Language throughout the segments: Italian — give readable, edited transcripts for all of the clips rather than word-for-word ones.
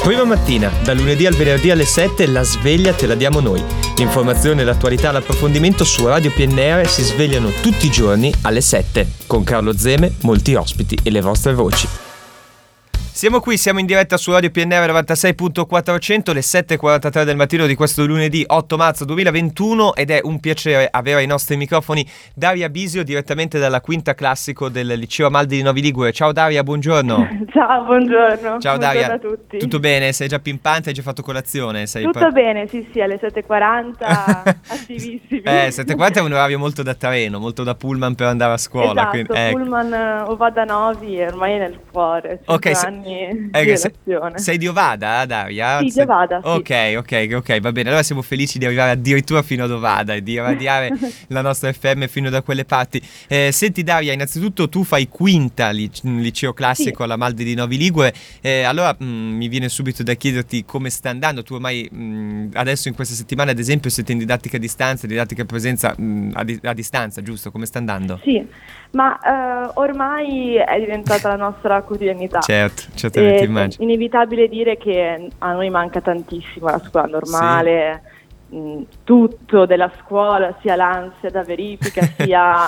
Prima mattina, da lunedì al venerdì alle 7, la sveglia te la diamo noi. L'informazione, l'attualità, l'approfondimento su Radio PNR si svegliano tutti i giorni alle 7. Con Carlo Zeme, molti ospiti e le vostre voci. Siamo qui, siamo in diretta su Radio PNR 96.400, le 7.43 del mattino di questo lunedì 8 marzo 2021 ed è un piacere avere ai nostri microfoni Daria Bisio direttamente dalla quinta classico del Liceo Amaldi di Novi Ligure. Ciao Daria, buongiorno. Ciao, buongiorno. Ciao buongiorno Daria, a tutti. Tutto bene? Sei già pimpante? Hai già fatto colazione? Tutto bene, sì, alle 7.40, attivissimi. 7.40 è un orario molto da treno, molto da pullman per andare a scuola. Esatto, quindi, ecco. Pullman Ovada Novi è ormai nel cuore, 5 anni di relazione. Sei di Ovada, Daria? Sì, di Ovada, sì. Ok, va bene. Allora siamo felici di arrivare addirittura fino ad Ovada e di irradiare la nostra FM fino da quelle parti. Senti Daria, innanzitutto tu fai quinta liceo classico alla Amaldi di Novi Ligure, allora mi viene subito da chiederti come sta andando. Tu ormai adesso in questa settimana ad esempio siete in didattica a distanza, didattica a presenza a distanza, giusto? Come sta andando? Sì, ma ormai è diventata la nostra quotidianità. Certo, certamente immagino. È inevitabile dire che a noi manca tantissimo la scuola normale, tutto della scuola, sia l'ansia da verifica, sia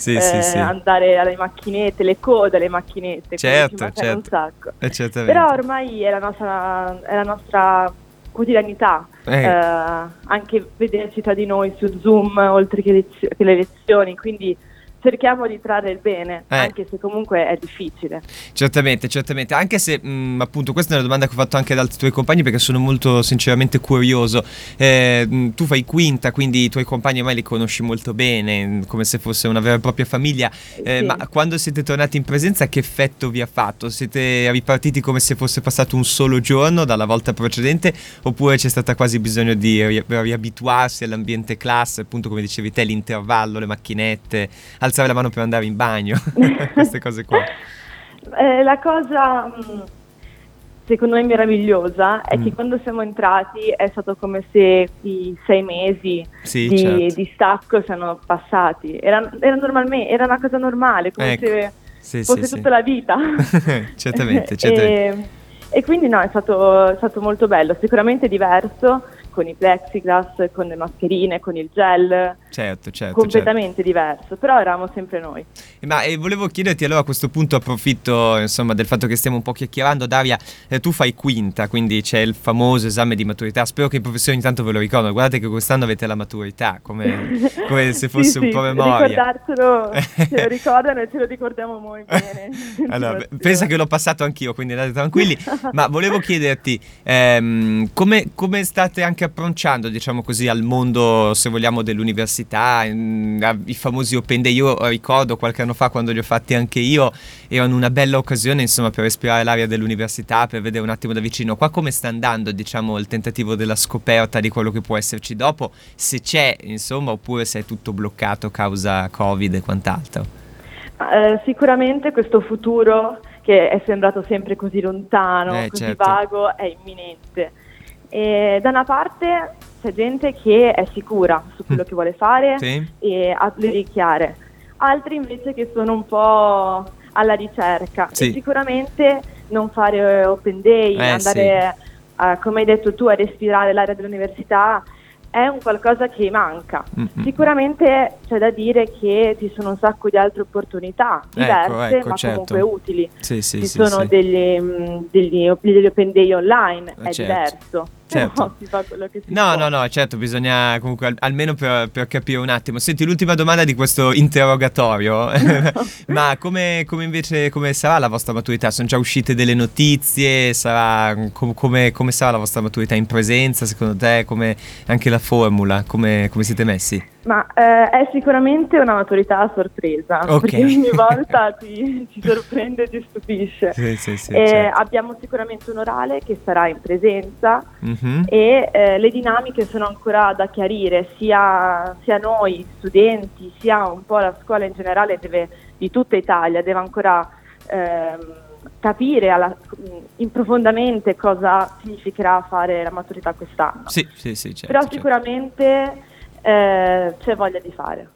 andare alle macchinette, le code alle macchinette, certo. Un sacco. Certamente. Però ormai è la nostra quotidianità, anche vederci tra di noi su Zoom oltre che le lezioni, quindi cerchiamo di trarre il bene, anche se comunque è difficile. Certamente, anche se appunto questa è una domanda che ho fatto anche ad altri tuoi compagni perché sono molto sinceramente curioso. Tu fai quinta, quindi i tuoi compagni ormai li conosci molto bene, come se fosse una vera e propria famiglia, sì. Ma quando siete tornati in presenza che effetto vi ha fatto? Siete ripartiti come se fosse passato un solo giorno dalla volta precedente oppure c'è stata quasi bisogno di riabituarsi all'ambiente classe, appunto come dicevi te, l'intervallo, le macchinette, alzare la mano per andare in bagno, queste cose qua? La cosa secondo me meravigliosa è che quando siamo entrati è stato come se i 6 mesi di stacco siano passati. Era una cosa normale, come se fosse tutta la vita. certamente. E quindi no, è stato molto bello, sicuramente diverso, con i plexiglass, con le mascherine, con il gel, certo, completamente diverso, però eravamo sempre noi. Ma volevo chiederti allora a questo punto, approfitto insomma del fatto che stiamo un po' chiacchierando, Daria, tu fai quinta, quindi c'è il famoso esame di maturità, spero che i professori intanto ve lo ricordano, guardate che quest'anno avete la maturità, come se fosse un po' memoria. Ricordarselo, ce lo ricordano e ce lo ricordiamo molto bene. Allora, pensa che l'ho passato anch'io, quindi andate tranquilli, ma volevo chiederti come state anche approcciando, diciamo così, al mondo, se vogliamo, dell'università, i famosi open day. Io ricordo qualche anno fa quando li ho fatti anche io, erano una bella occasione insomma per respirare l'aria dell'università, per vedere un attimo da vicino. Qua come sta andando, diciamo, il tentativo della scoperta di quello che può esserci dopo, se c'è insomma, oppure se è tutto bloccato causa Covid e quant'altro? Sicuramente questo futuro che è sembrato sempre così lontano, così vago, è imminente. E da una parte c'è gente che è sicura su quello che vuole fare e ha le idee chiare, altri invece che sono un po' alla ricerca e sicuramente non fare open day, andare come hai detto tu a respirare l'aria dell'università è un qualcosa che manca. Sicuramente c'è da dire che ci sono un sacco di altre opportunità diverse, ma comunque utili. Ci sono degli open day online, è diverso. Certo. Si fa quello che si può. No, certo, bisogna comunque almeno per capire un attimo. Senti, l'ultima domanda di questo interrogatorio, ma come sarà la vostra maturità? Sono già uscite delle notizie? Come sarà la vostra maturità in presenza, secondo te? Come anche la formula? Come siete messi? Ma è sicuramente una maturità a sorpresa, perché ogni volta ci sorprende e ci stupisce. Certo. Abbiamo sicuramente un orale che sarà in presenza e le dinamiche sono ancora da chiarire, sia noi studenti, sia un po' la scuola in generale di tutta Italia deve ancora capire profondamente cosa significherà fare la maturità quest'anno. Certo, però sicuramente c'è voglia di fare.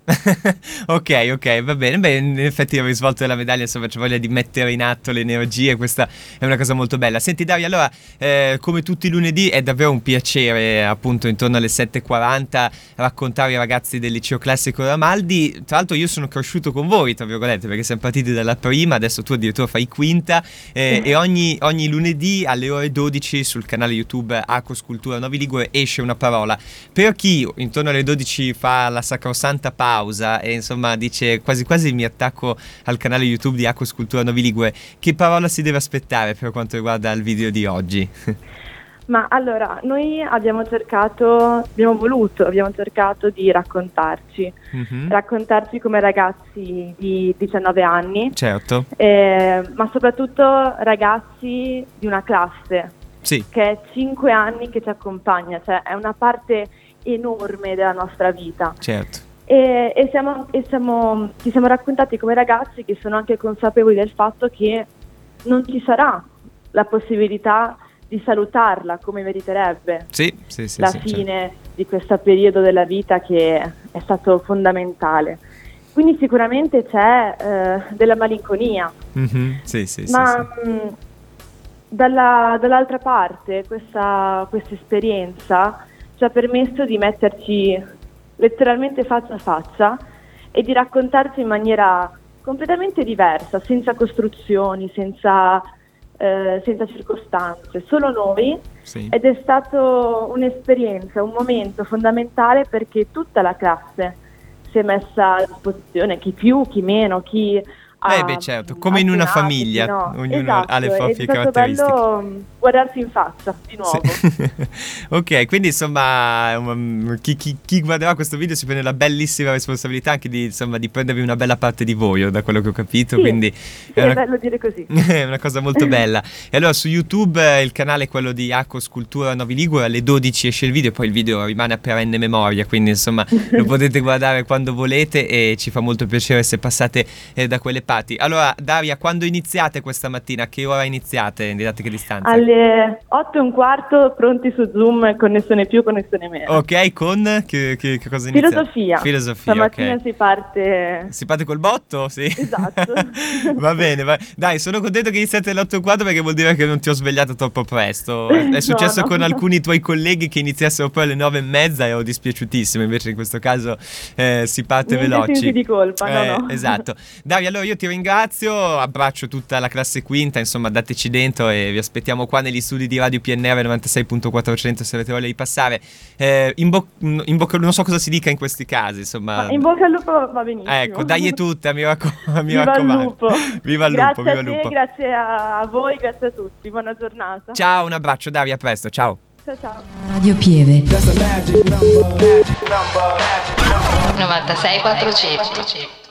Ok, va bene. Beh, in effetti il risvolto della medaglia, insomma, c'è voglia di mettere in atto le energie, questa è una cosa molto bella. Senti Daria, allora, come tutti i lunedì è davvero un piacere, appunto, intorno alle 7:40 raccontare ai ragazzi del liceo classico Ramaldi. Tra l'altro io sono cresciuto con voi, tra virgolette, perché siamo partiti dalla prima, adesso tu addirittura fai quinta, e ogni lunedì alle ore 12 sul canale YouTube Acos Cultura Novi Ligure esce una parola. Per chi intorno alle 12 fa la sacrosanta pausa e insomma dice quasi quasi mi attacco al canale YouTube di Acos Cultura Novi Ligure, che parola si deve aspettare per quanto riguarda il video di oggi? Ma allora, noi abbiamo cercato di raccontarci, raccontarci come ragazzi di 19 anni, certo, ma soprattutto ragazzi di una classe, sì, che è 5 anni che ci accompagna, cioè è una parte enorme della nostra vita. Certo. E ci siamo raccontati come ragazzi che sono anche consapevoli del fatto che non ci sarà la possibilità di salutarla come meriterebbe la fine di questo periodo della vita che è stato fondamentale. Quindi sicuramente c'è della malinconia, ma dall'altra parte questa esperienza ci ha permesso di metterci letteralmente faccia a faccia e di raccontarci in maniera completamente diversa, senza costruzioni, senza circostanze, solo noi, ed è stato un'esperienza, un momento fondamentale perché tutta la classe si è messa a disposizione, chi più, chi meno, chi certo, come in una famiglia, no? Ognuno ha le proprie caratteristiche. È stato bello guardarsi in faccia di nuovo. Ok, quindi insomma chi guarderà questo video si prende la bellissima responsabilità anche di prendervi una bella parte di voi, da quello che ho capito, quindi è bello dire così. È una cosa molto bella. E allora su YouTube il canale è quello di Acos Cultura Novi Ligure, alle 12 esce il video, poi il video rimane a perenne memoria, quindi insomma lo potete guardare quando volete e ci fa molto piacere se passate da quelle parti. Allora Daria, quando iniziate questa mattina? A che ora iniziate? In didattica a distanza? Alle 8:15 pronti su Zoom, connessione più, connessione meno. Ok, con che cosa iniziate? Filosofia. Stamattina okay. Si parte col botto? Sì. Esatto. Va bene, dai, sono contento che iniziate alle 8:15 perché vuol dire che non ti ho svegliato troppo presto. È successo con alcuni tuoi colleghi che iniziassero poi alle 9:30 e ero dispiaciutissimo, invece in questo caso si parte veloci. Sensi di colpa, no. Esatto. Daria, allora io ti ringrazio, abbraccio tutta la classe quinta, insomma dateci dentro e vi aspettiamo qua negli studi di Radio PNR 96.400 se avete voglia di passare. In bocca, non so cosa si dica in questi casi, insomma. In bocca al lupo va benissimo. Ecco, dai tutta, mi raccomando. Viva il lupo. Viva il lupo, viva il lupo. Grazie a voi, grazie a tutti, buona giornata. Ciao, un abbraccio Daria, a presto, ciao. Ciao. Radio Pieve 96.400.